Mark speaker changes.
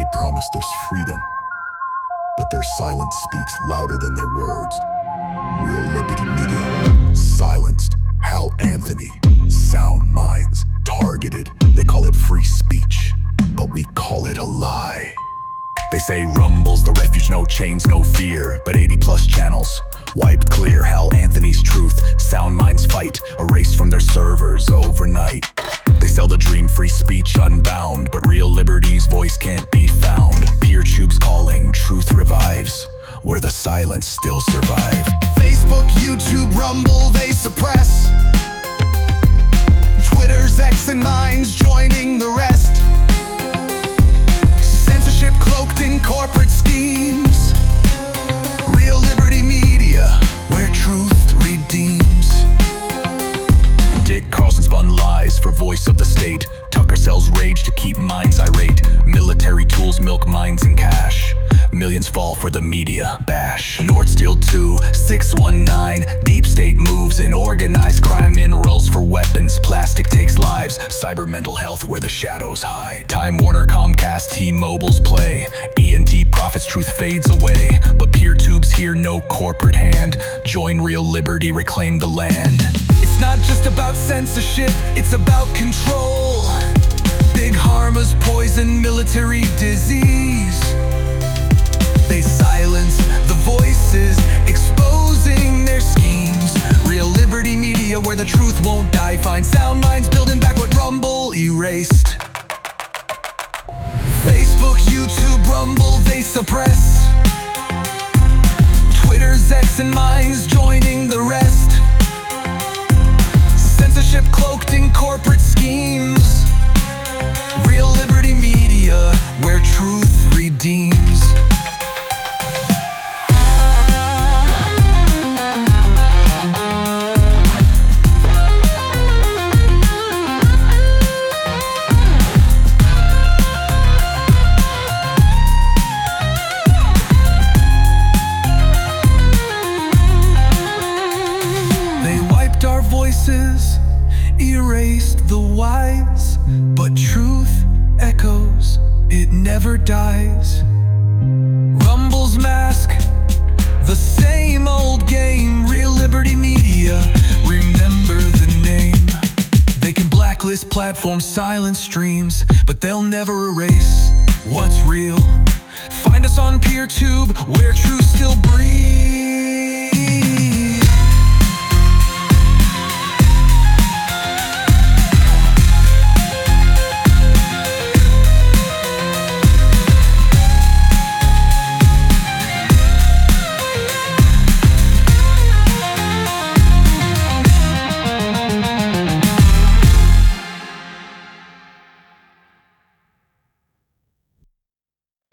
Speaker 1: promised us freedom, but their silence speaks louder than their words. Real Liberty Media silenced Hal Anthony. Sound minds targeted. They call it free speech, but we call it a lie. They say Rumble's the refuge, no chains, no fear, but 80 plus channels wiped clear. Hal Anthony's truth, sound minds fight, erased from their servers overnight. They sell the dream, free speech unbound, but real liberty's voice can't be found. PeerTube's calling, truth revives, where the silence still survive.
Speaker 2: Facebook, YouTube, Rumble, they suppress. Twitter's X and Minds joining the rest. Censorship cloaked in corporate schemes. Real Liberty Media, where truth redeems.
Speaker 1: Dick Carlson spun lies for voice of the state. Tucker sells rage to keep minds irate. Military tools milk minds in cash. Millions fall for the media bash. North Steel 2, 619. Deep state moves in organized crime. Minerals for weapons. Plastic takes lives. Cyber mental health where the shadows hide. Time Warner, Comcast, T-Mobile's play. E&T profits, truth fades away. But PeerTube's here, no corporate hand. Join Real Liberty, reclaim the land.
Speaker 2: It's not just about censorship, it's about control. Big Pharma's poison, military disease. They silence the voices, exposing their schemes. Real Liberty Media, where the truth won't die. Find sound minds building back what Rumble erased. Facebook, YouTube, Rumble, they suppress. Twitter's X and Minds joining the rest. Censorship cloaked in corporate schemes. Real Liberty Media, where truth redeems. They wiped our voices, erased the wise, but truth echoes, it never dies. Rumble's mask, the same old game. Real Liberty Media, remember the name. They can blacklist platforms, silence streams, but they'll never erase what's real. Find us on PeerTube, where truth still breathes.